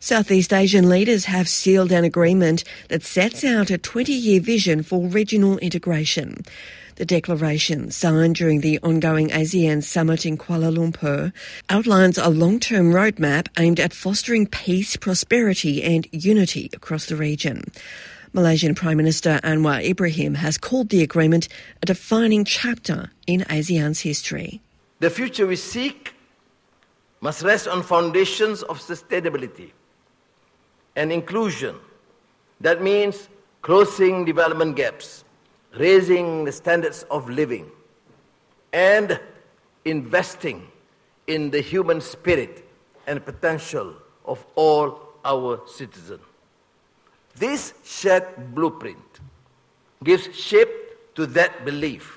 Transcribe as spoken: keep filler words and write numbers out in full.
Southeast Asian leaders have sealed an agreement that sets out a twenty-year vision for regional integration. The declaration, signed during the ongoing ASEAN summit in Kuala Lumpur, outlines a long-term roadmap aimed at fostering peace, prosperity and unity across the region. Malaysian Prime Minister Anwar Ibrahim has called the agreement a defining chapter in ASEAN's history. The future we seek must rest on foundations of sustainability and inclusion. That means closing development gaps, raising the standards of living, and investing in the human spirit and potential of all our citizens. This shared blueprint gives shape to that belief